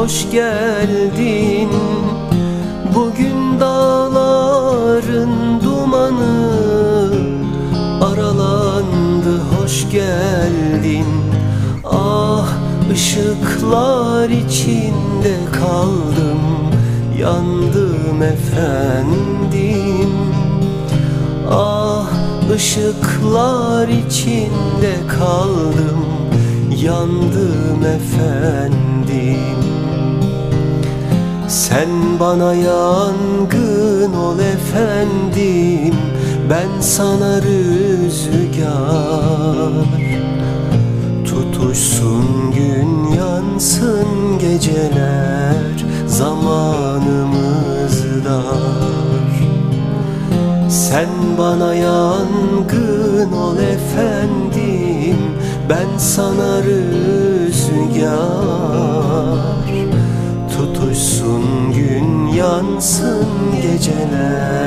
hoş geldin. Bugün dağların dumanı aralandı, hoş geldin. Ah, ışıklar içinde kaldım, yandım efendim. Ah, ışıklar içinde kaldım, yandım efendim. Sen bana yangın ol efendim, ben sana rüzgar. Tutuşsun gün, yansın geceler, zamanımız dar. Sen bana yangın ol efendim, ben sana rüzgar. Tutuşsun gün, yansın geceler,